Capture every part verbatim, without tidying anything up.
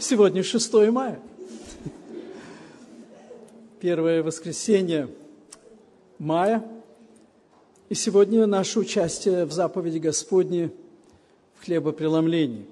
Сегодня шестое мая. Первое воскресенье мая. И сегодня наше участие в заповеди Господней в хлебопреломлении.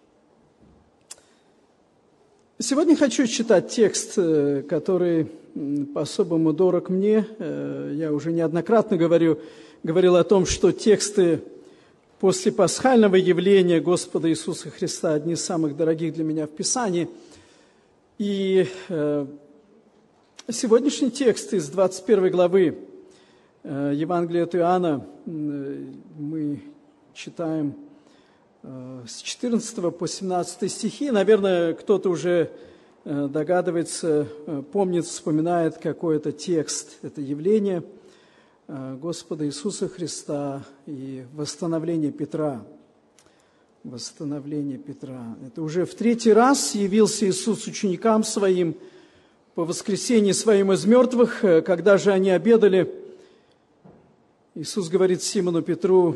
Сегодня хочу читать текст, который по-особому дорог мне. Я уже неоднократно говорю, говорил о том, что тексты после пасхального явления Господа Иисуса Христа одни из самых дорогих для меня в Писании. И сегодняшний текст из двадцать первой главы Евангелия от Иоанна мы читаем с четырнадцатого по семнадцатый стихи. Наверное, кто-то уже догадывается, помнит, вспоминает какой-то текст, это явление Господа Иисуса Христа и восстановление Петра. Восстановление Петра. Это уже в третий раз явился Иисус ученикам Своим по воскресенье Своим из мертвых. Когда же они обедали, Иисус говорит Симону Петру: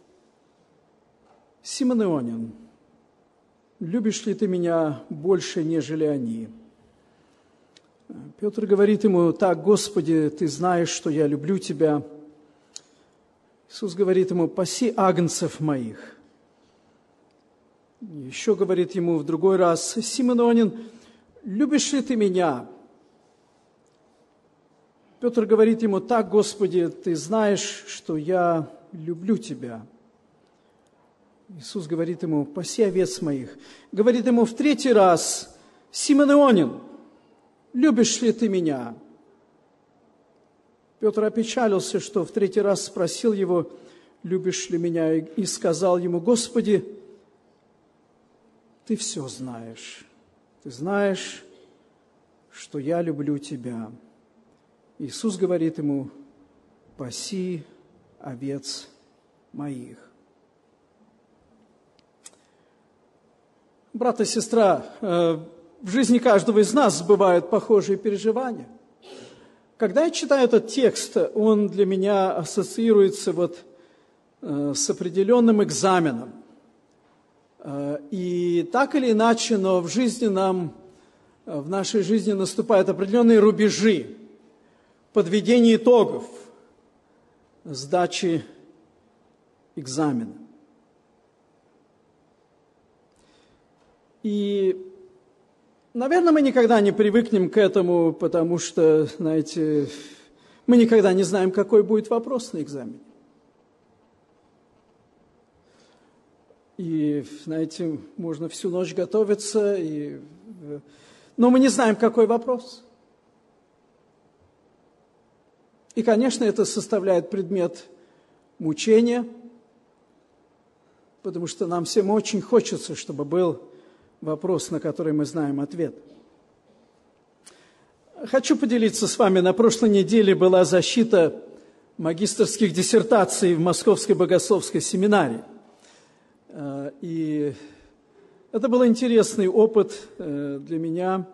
«Симон Ионин, любишь ли ты меня больше, нежели они?» Петр говорит ему: «Так, Господи, ты знаешь, что я люблю тебя». Иисус говорит ему: «Паси агнцев моих». Еще говорит ему в другой раз: «Симон Ионин, любишь ли ты меня?» Петр говорит ему: «Так, Господи, ты знаешь, что я люблю тебя». Иисус говорит ему: «Паси овец моих». Говорит ему в третий раз: «Симон Ионин, любишь ли ты меня?» Петр опечалился, что в третий раз спросил его: «Любишь ли меня?» И сказал ему: «Господи, ты все знаешь. Ты знаешь, что я люблю тебя». Иисус говорит ему: «Паси овец моих». Брат и сестра, в жизни каждого из нас бывают похожие переживания. Когда я читаю этот текст, он для меня ассоциируется вот с определенным экзаменом. И так или иначе, но в жизни нам, в нашей жизни наступают определенные рубежи, подведение итогов, сдачи экзамена. И, наверное, мы никогда не привыкнем к этому, потому что, знаете, мы никогда не знаем, какой будет вопрос на экзамене. И, знаете, можно всю ночь готовиться, и... но мы не знаем, какой вопрос. И, конечно, это составляет предмет мучения, потому что нам всем очень хочется, чтобы был вопрос, на который мы знаем ответ. Хочу поделиться с вами. На прошлой неделе была защита магистерских диссертаций в Московской богословской семинарии. И это был интересный опыт для меня.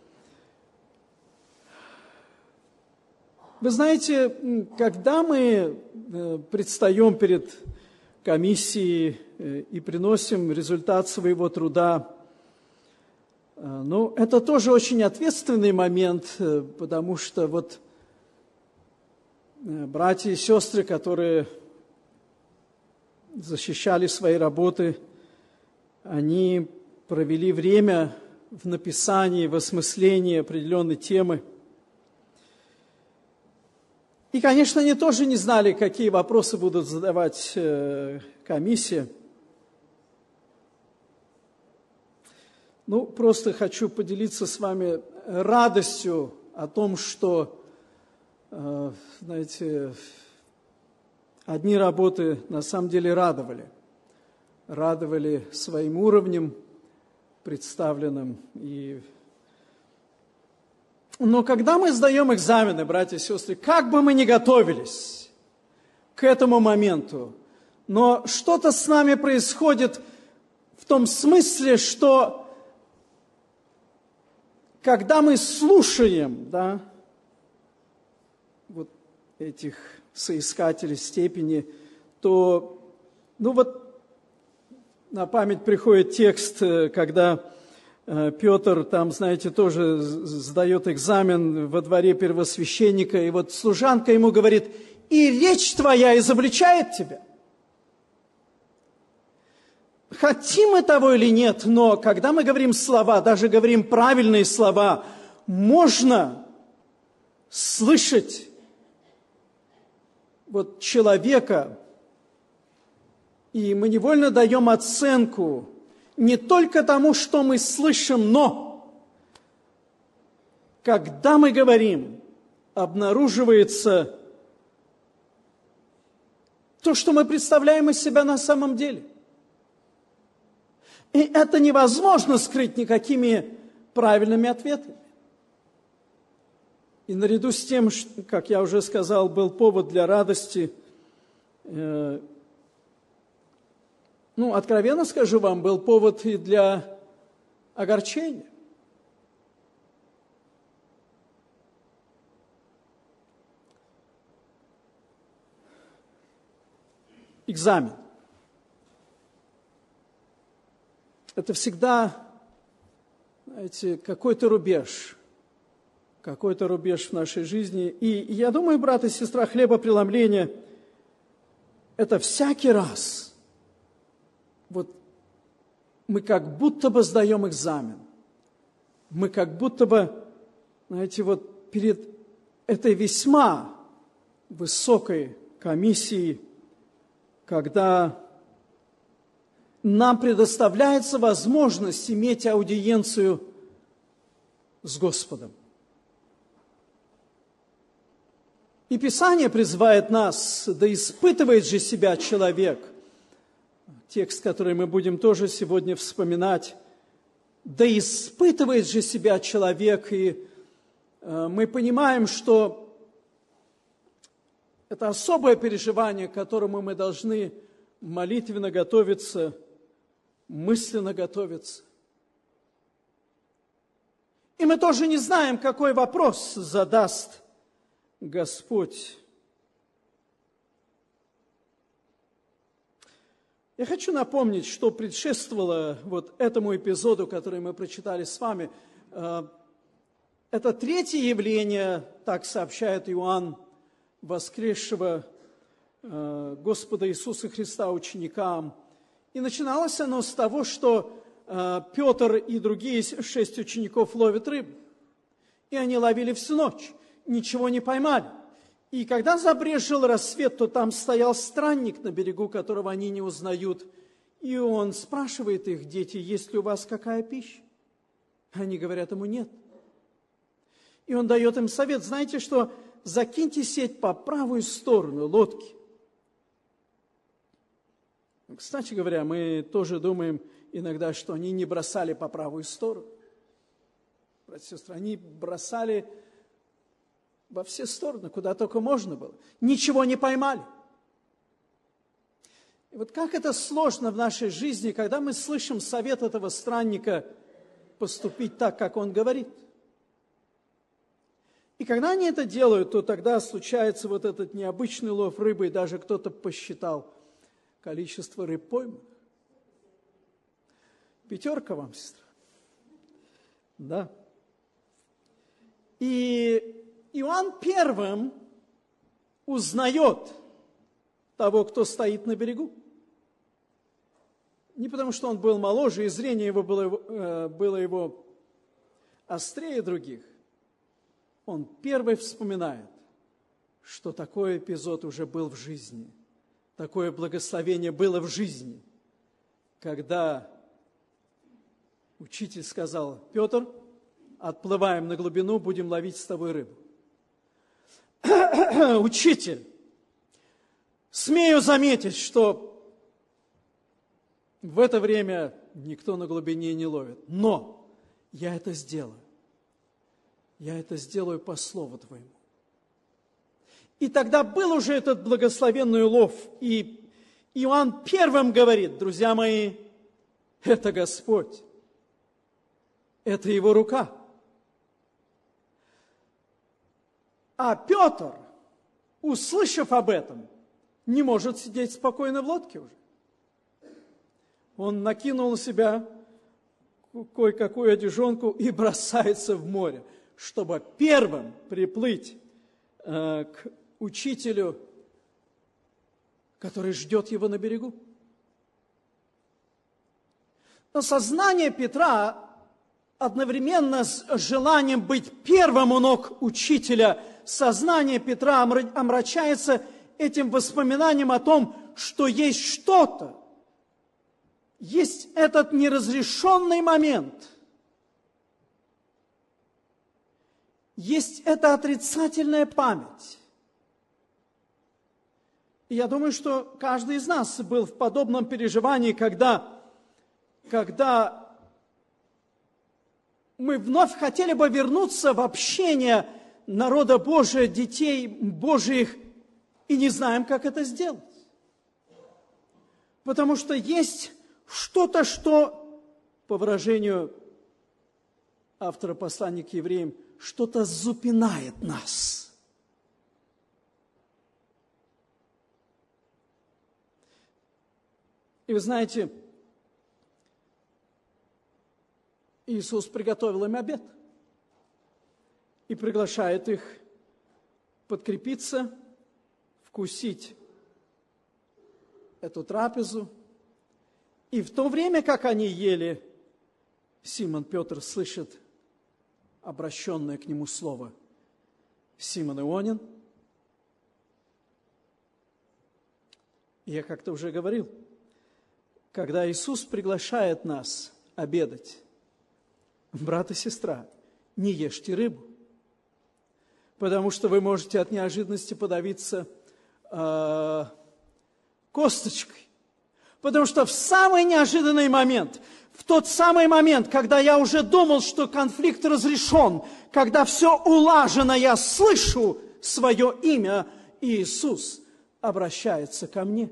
Вы знаете, когда мы предстаем перед комиссией и приносим результат своего труда, ну, это тоже очень ответственный момент, потому что вот братья и сестры, которые защищали свои работы, они провели время в написании, в осмыслении определенной темы. И, конечно, они тоже не знали, какие вопросы будут задавать комиссия. Ну, просто хочу поделиться с вами радостью о том, что, знаете, одни работы на самом деле радовали. Радовали своим уровнем представленным. И... Но когда мы сдаем экзамены, братья и сестры, как бы мы ни готовились к этому моменту, но что-то с нами происходит в том смысле, что когда мы слушаем, да, вот этих соискателей степени, то, ну вот, на память приходит текст, когда Петр там, знаете, тоже сдает экзамен во дворе первосвященника, и вот служанка ему говорит: «И речь твоя изобличает тебя». Хотим мы того или нет, но когда мы говорим слова, даже говорим правильные слова, можно слышать вот человека, и мы невольно даем оценку не только тому, что мы слышим, но когда мы говорим, обнаруживается то, что мы представляем из себя на самом деле. И это невозможно скрыть никакими правильными ответами. И наряду с тем, как я уже сказал, был повод для радости, э, ну, откровенно скажу вам, был повод и для огорчения. Экзамен. Это всегда, знаете, какой-то рубеж, какой-то рубеж в нашей жизни. И я думаю, брат и сестра, хлебопреломление – это всякий раз, вот мы как будто бы сдаем экзамен, мы как будто бы, знаете, вот перед этой весьма высокой комиссией, когда нам предоставляется возможность иметь аудиенцию с Господом. И Писание призывает нас: да испытывает же себя человек. Текст, который мы будем тоже сегодня вспоминать. Да испытывает же себя человек. И э, мы понимаем, что это особое переживание, к которому мы должны молитвенно готовиться, мысленно готовиться. И мы тоже не знаем, какой вопрос задаст Господь. Я хочу напомнить, что предшествовало вот этому эпизоду, который мы прочитали с вами. Это третье явление, так сообщает Иоанн, воскресшего Господа Иисуса Христа ученикам. И начиналось оно с того, что Петр и другие шесть учеников ловят рыбу. И они ловили всю ночь, ничего не поймали. И когда забрезжил рассвет, то там стоял странник на берегу, которого они не узнают. И он спрашивает их: дети, есть ли у вас какая пища? Они говорят ему: нет. И он дает им совет: знаете что, закиньте сеть по правую сторону лодки. Кстати говоря, мы тоже думаем иногда, что они не бросали по правую сторону. Братья и сестры, они бросали во все стороны, куда только можно было. Ничего не поймали. И вот как это сложно в нашей жизни, когда мы слышим совет этого странника поступить так, как он говорит. И когда они это делают, то тогда случается вот этот необычный лов рыбы, и даже кто-то посчитал количество рыб пойманных. Пятерка вам, сестра. Да. И Иоанн первым узнает того, кто стоит на берегу. Не потому, что он был моложе, и зрение его было, было его острее других. Он первый вспоминает, что такой эпизод уже был в жизни. Такое благословение было в жизни, когда учитель сказал: Петр, отплываем на глубину, будем ловить с тобой рыбу. Учитель, смею заметить, что в это время никто на глубине не ловит. Но я это сделаю. Я это сделаю по слову твоему. И тогда был уже этот благословенный улов. И Иоанн первым говорит: друзья мои, это Господь. Это Его рука. А Петр, услышав об этом, не может сидеть спокойно в лодке уже. Он накинул на себя кое-какую одежонку и бросается в море, чтобы первым приплыть э, к учителю, который ждет его на берегу. Но сознание Петра одновременно с желанием быть первым у ног учителя, сознание Петра омрачается этим воспоминанием о том, что есть что-то, есть этот неразрешенный момент, есть эта отрицательная память. И я думаю, что каждый из нас был в подобном переживании, когда, когда мы вновь хотели бы вернуться в общение народа Божия, детей Божиих, и не знаем, как это сделать. Потому что есть что-то, что, по выражению автора послания к евреям, что-то запинает нас. И вы знаете, Иисус приготовил им обед и приглашает их подкрепиться, вкусить эту трапезу. И в то время, как они ели, Симон Петр слышит обращенное к нему слово: «Симон Ионин». Я как-то уже говорил, когда Иисус приглашает нас обедать, брат и сестра, не ешьте рыбу, потому что вы можете от неожиданности подавиться э, косточкой. Потому что в самый неожиданный момент, в тот самый момент, когда я уже думал, что конфликт разрешен, когда все улажено, я слышу свое имя, и Иисус обращается ко мне.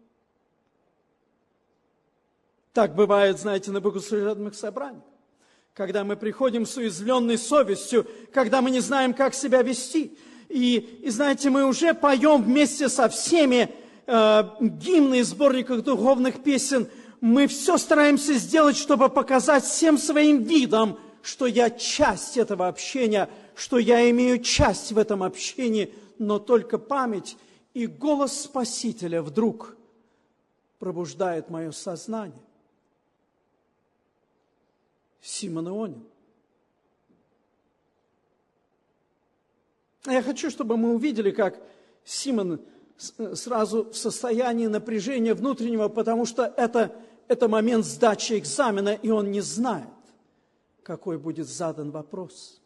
Так бывает, знаете, на богослужебных собраниях, когда мы приходим с уязвленной совестью, когда мы не знаем, как себя вести. И, и знаете, мы уже поем вместе со всеми э, гимны из сборников духовных песен. Мы все стараемся сделать, чтобы показать всем своим видом, что я часть этого общения, что я имею часть в этом общении, но только память и голос Спасителя вдруг пробуждает мое сознание. Симон Ионин. Я хочу, чтобы мы увидели, как Симон сразу в состоянии напряжения внутреннего, потому что это, это момент сдачи экзамена, и он не знает, какой будет задан вопрос.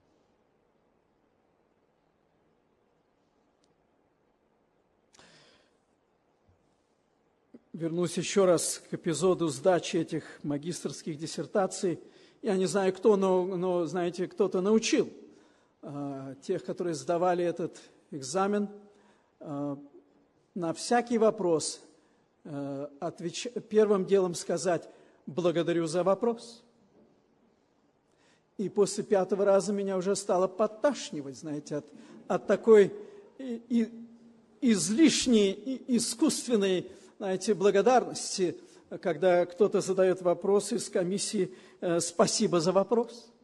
Вернусь еще раз к эпизоду сдачи этих магистерских диссертаций. Я не знаю, кто, но, но знаете, кто-то научил э, тех, которые сдавали этот экзамен, э, на всякий вопрос э, отвеч... первым делом сказать «благодарю за вопрос». И после пятого раза меня уже стало подташнивать, знаете, от, от такой и, и, излишней, и, искусственной, знаете, благодарности, когда кто-то задает вопрос из комиссии э, «спасибо за вопрос».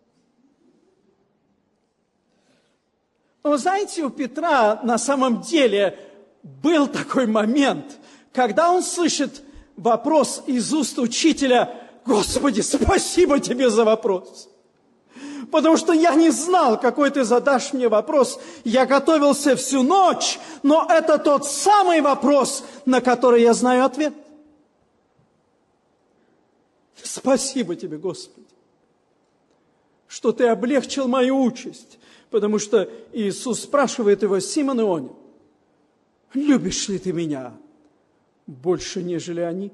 Но знаете, у Петра на самом деле был такой момент, когда он слышит вопрос из уст учителя: «Господи, спасибо тебе за вопрос». Потому что я не знал, какой ты задашь мне вопрос. Я готовился всю ночь, но это тот самый вопрос, на который я знаю ответ. Спасибо тебе, Господи, что ты облегчил мою участь. Потому что Иисус спрашивает его: «Симон Ионин, любишь ли ты меня больше, нежели они?»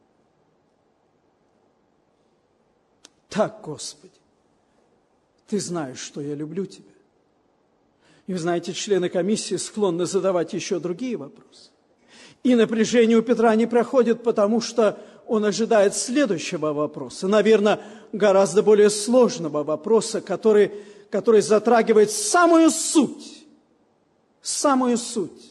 Так, Господи, ты знаешь, что я люблю тебя. И вы знаете, члены комиссии склонны задавать еще другие вопросы. И напряжение у Петра не проходит, потому что он ожидает следующего вопроса, наверное, гораздо более сложного вопроса, который, который затрагивает самую суть, самую суть.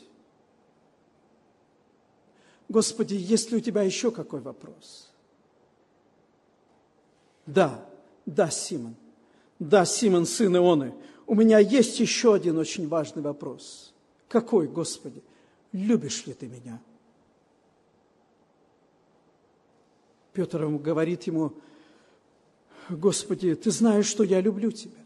Господи, есть ли у тебя еще какой вопрос? Да, да, Симон, да, Симон, сын Ионы, у меня есть еще один очень важный вопрос. Какой, Господи? Любишь ли ты меня? Петр говорит ему: Господи, ты знаешь, что я люблю тебя.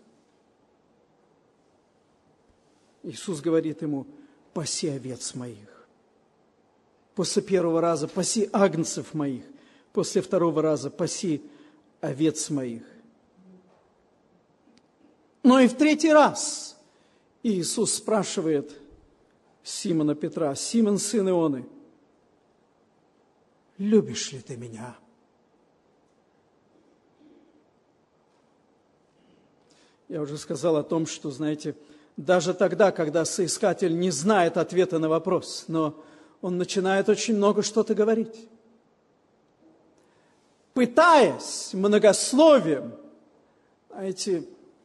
Иисус говорит ему: паси овец моих. После первого раза: паси агнцев моих. После второго раза: паси овец моих. Но и в третий раз Иисус спрашивает Симона Петра: Симон, сын Ионы, любишь ли ты меня? Я уже сказал о том, что, знаете, даже тогда, когда соискатель не знает ответа на вопрос, но он начинает очень много что-то говорить, пытаясь многословием, знаете,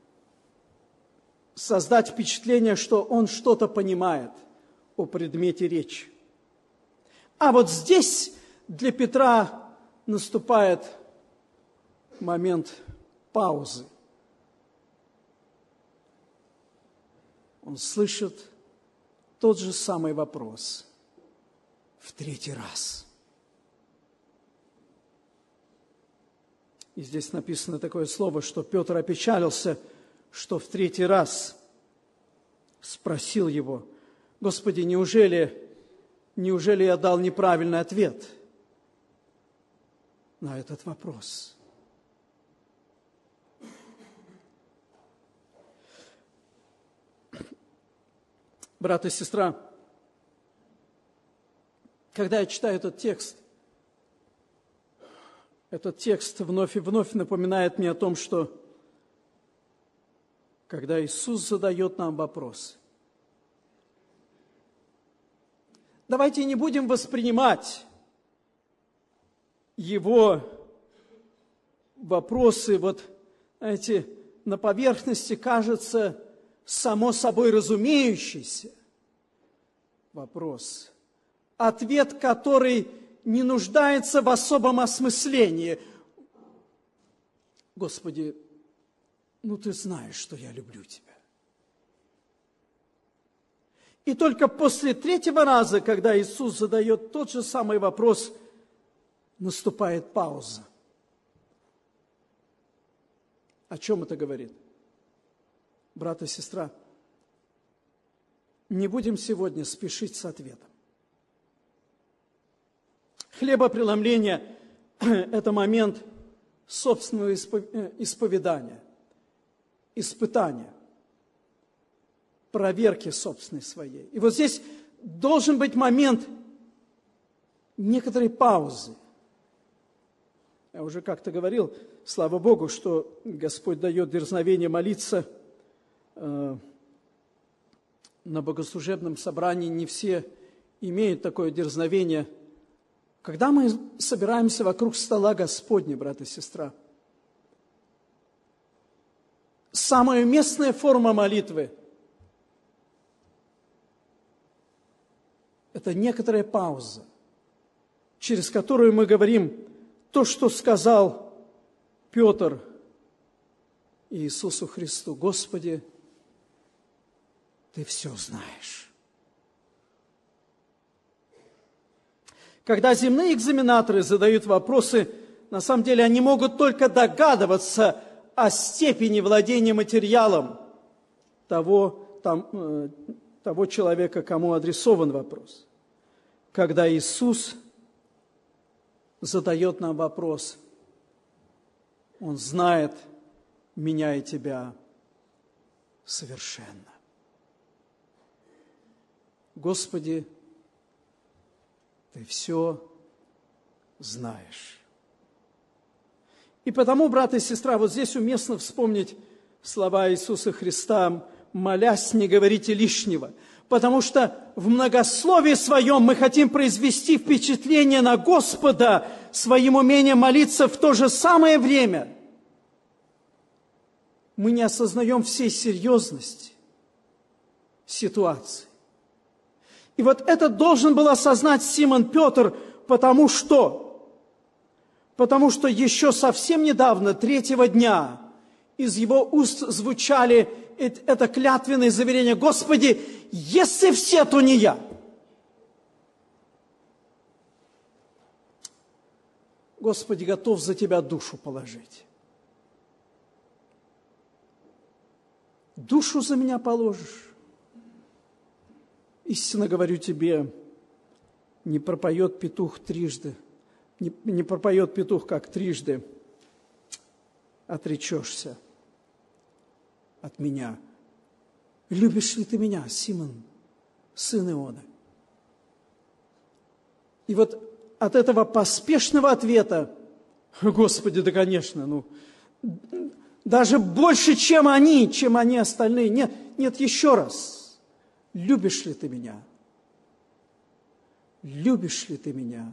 создать впечатление, что он что-то понимает о предмете речи. А вот здесь для Петра наступает момент паузы. Он слышит тот же самый вопрос в третий раз. И здесь написано такое слово, что Петр опечалился, что в третий раз спросил его: Господи, неужели, неужели я дал неправильный ответ на этот вопрос? Брат и сестра, когда я читаю этот текст, этот текст вновь и вновь напоминает мне о том, что когда Иисус задает нам вопрос, давайте не будем воспринимать Его вопросы, вот, знаете, на поверхности кажется само собой разумеющийся вопрос, ответ, который не нуждается в особом осмыслении. Господи, ну ты знаешь, что я люблю тебя. И только после третьего раза, когда Иисус задает тот же самый вопрос, наступает пауза. О чем это говорит? Брат и сестра, не будем сегодня спешить с ответом. Хлебопреломление – это момент собственного исповедания, испытания, проверки собственной своей. И вот здесь должен быть момент некоторой паузы. Я уже как-то говорил, слава Богу, что Господь дает дерзновение молиться э, на богослужебном собрании. Не все имеют такое дерзновение. Когда мы собираемся вокруг стола Господня, брат и сестра, самая уместная форма молитвы – это некоторая пауза, через которую мы говорим то, что сказал Петр Иисусу Христу: Господи, Ты все знаешь. Когда земные экзаменаторы задают вопросы, на самом деле они могут только догадываться о степени владения материалом того, там, того человека, кому адресован вопрос. Когда Иисус задает нам вопрос, Он знает меня и тебя совершенно. Господи, Ты все знаешь. И потому, брат и сестра, вот здесь уместно вспомнить слова Иисуса Христа: «Молясь, не говорите лишнего». Потому что в многословии своем мы хотим произвести впечатление на Господа своим умением молиться в то же самое время. Мы не осознаем всей серьезности ситуации. И вот это должен был осознать Симон Петр, потому что Потому что еще совсем недавно, третьего дня, из его уст звучали это клятвенное заверение: Господи, если все, то не я. Господи, готов за тебя душу положить. Душу за меня положишь. Истинно говорю тебе, не пропоет петух трижды, не, не пропоет петух, как трижды отречешься от меня. Любишь ли ты меня, Симон, сын Иона? И вот от этого поспешного ответа: Господи, да, конечно, ну, даже больше, чем они, чем они остальные. Нет, нет, еще раз. Любишь ли ты меня? Любишь ли ты меня?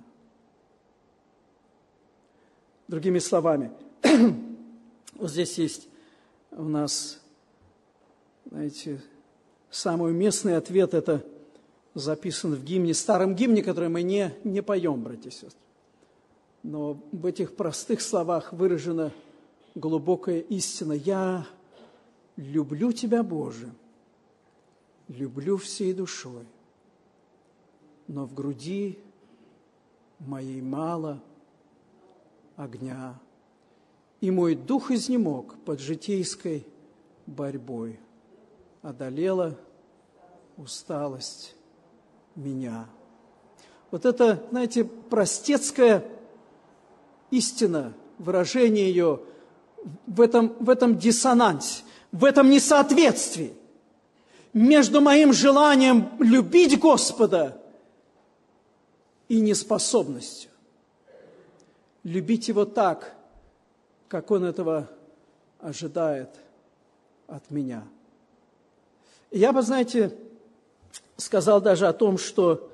Другими словами, вот здесь есть у нас, знаете, самый уместный ответ, это записан в гимне, старом гимне, который мы не, не поем, братья и сестры. Но в этих простых словах выражена глубокая истина. Я люблю Тебя, Боже, люблю всей душой, но в груди моей мало огня, и мой дух изнемог под житейской борьбой. Одолела усталость меня. Вот это, знаете, простецкая истина, выражение ее в этом, в этом диссонансе, в этом несоответствии между моим желанием любить Господа и неспособностью любить Его так, как Он этого ожидает от меня. И я бы, знаете, сказал даже о том, что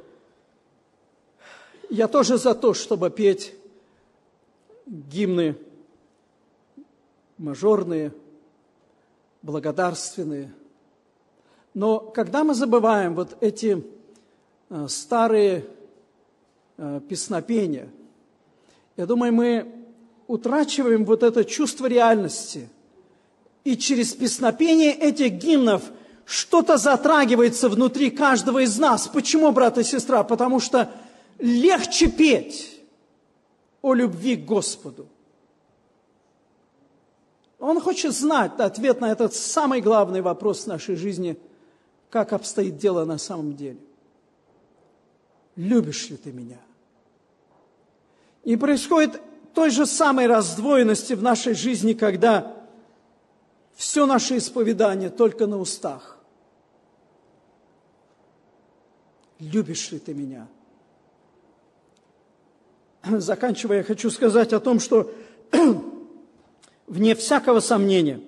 я тоже за то, чтобы петь гимны мажорные, благодарственные. Но когда мы забываем вот эти э, старые э, песнопения, я думаю, мы утрачиваем вот это чувство реальности. И через песнопение этих гимнов что-то затрагивается внутри каждого из нас. Почему, брат и сестра? Потому что легче петь о любви к Господу. Он хочет знать ответ на этот самый главный вопрос в нашей жизни: как обстоит дело на самом деле. Любишь ли ты меня? И происходит той же самой раздвоенности в нашей жизни, когда все наше исповедание только на устах. Любишь ли ты меня? Заканчивая, я хочу сказать о том, что вне всякого сомнения,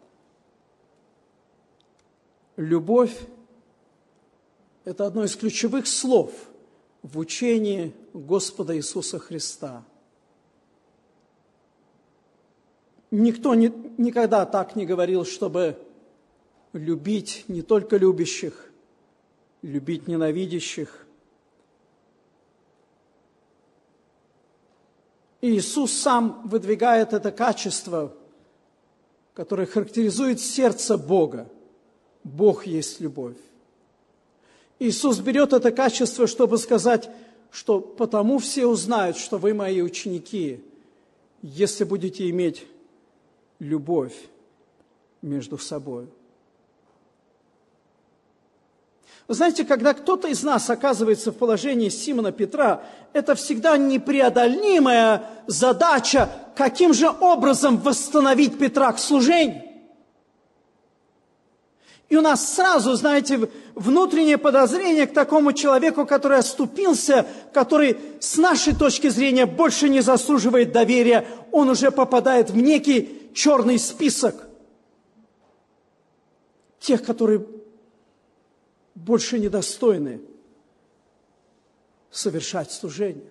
любовь – это одно из ключевых слов в учении Господа Иисуса Христа. Никто не, никогда так не говорил, чтобы любить не только любящих, любить ненавидящих. И Иисус сам выдвигает это качество, которое характеризует сердце Бога. Бог есть любовь. Иисус берет это качество, чтобы сказать, что потому все узнают, что вы мои ученики, если будете иметь любовь между собой. Вы знаете, когда кто-то из нас оказывается в положении Симона Петра, это всегда непреодолимая задача, каким же образом восстановить Петра к служению. И у нас сразу, знаете, внутреннее подозрение к такому человеку, который оступился, который с нашей точки зрения больше не заслуживает доверия, он уже попадает в некий черный список тех, которые больше недостойны совершать служение.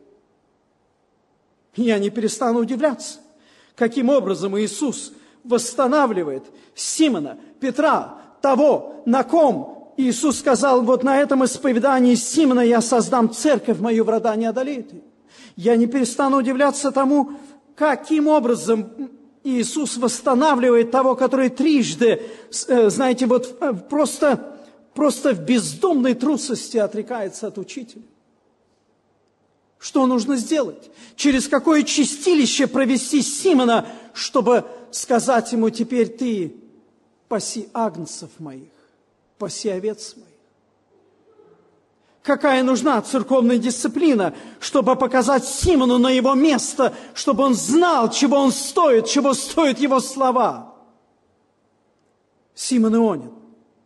И я не перестану удивляться, каким образом Иисус восстанавливает Симона, Петра, того, на ком Иисус сказал: вот на этом исповедании Симона я создам церковь мою, врата не одолеют ее. Я не перестану удивляться тому, каким образом Иисус восстанавливает того, который трижды, знаете, вот просто, просто в бездумной трусости отрекается от учителя. Что нужно сделать? Через какое чистилище провести Симона, чтобы сказать ему: теперь ты паси агнцев моих, паси овец моих? Какая нужна церковная дисциплина, чтобы показать Симону на его место, чтобы он знал, чего он стоит, чего стоят его слова? Симон Ионин.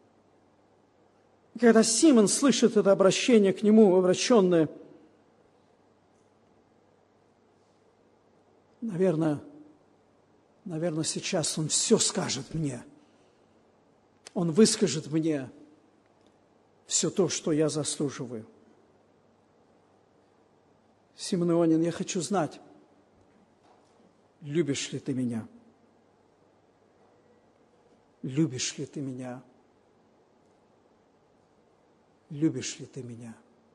Когда Симон слышит это обращение к нему, обращенное, наверное, наверное, сейчас он все скажет мне. Он выскажет мне все то, что я заслуживаю. Симон Ионин, я хочу знать, любишь ли ты меня? Любишь ли ты меня? Любишь ли ты меня?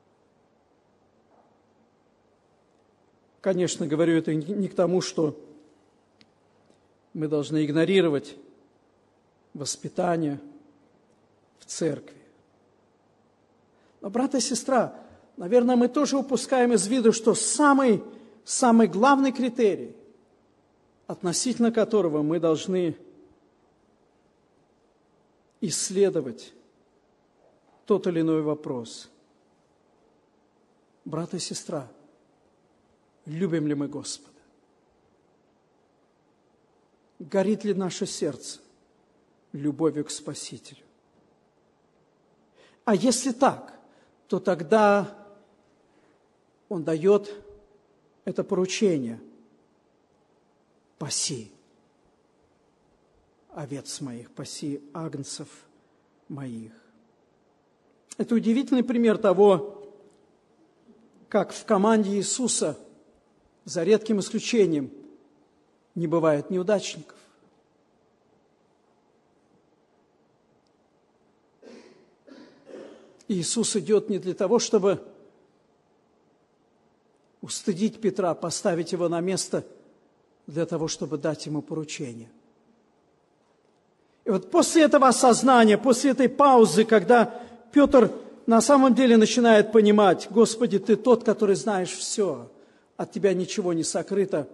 Конечно, говорю это не к тому, что мы должны игнорировать воспитание в церкви. Но, брат и сестра, наверное, мы тоже упускаем из виду, что самый, самый главный критерий, относительно которого мы должны исследовать тот или иной вопрос. Брат и сестра, любим ли мы Господа? Горит ли наше сердце любовью к Спасителю? А если так, то тогда Он дает это поручение: паси овец моих, паси агнцев моих. Это удивительный пример того, как в команде Иисуса, за редким исключением, не бывает неудачников. Иисус идет не для того, чтобы устыдить Петра, поставить его на место, для того, чтобы дать ему поручение. И вот после этого осознания, после этой паузы, когда Петр на самом деле начинает понимать: Господи, Ты тот, который знаешь все, от Тебя ничего не сокрыто.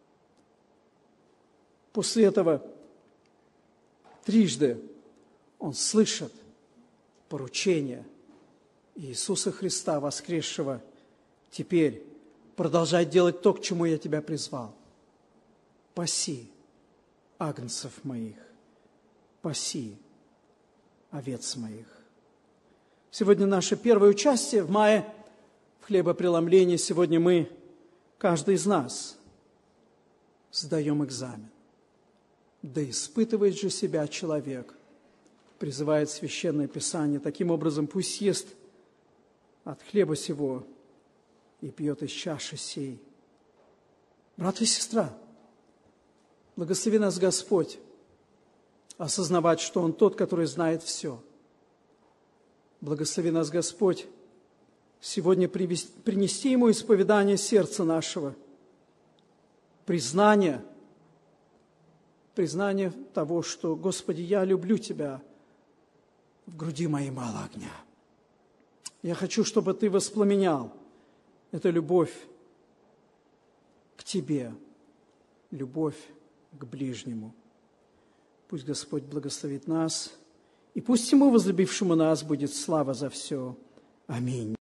После этого трижды он слышит поручение Иисуса Христа, воскресшего: теперь продолжай делать то, к чему я тебя призвал. Паси агнцев моих, паси овец моих. Сегодня наше первое участие в мае в хлебопреломлении. Сегодня мы, каждый из нас, сдаем экзамен. Да испытывает же себя человек, призывает Священное Писание. Таким образом, пусть ест от хлеба сего и пьет из чаши сей. Брат и сестра, благослови нас Господь осознавать, что Он тот, который знает все. Благослови нас Господь сегодня принести Ему исповедание сердца нашего, признание, признание того, что: Господи, я люблю Тебя, в груди моей мало огня. Я хочу, чтобы Ты воспламенял эту любовь к Тебе, любовь к ближнему. Пусть Господь благословит нас, и пусть Ему, возлюбившему нас, будет слава за все. Аминь.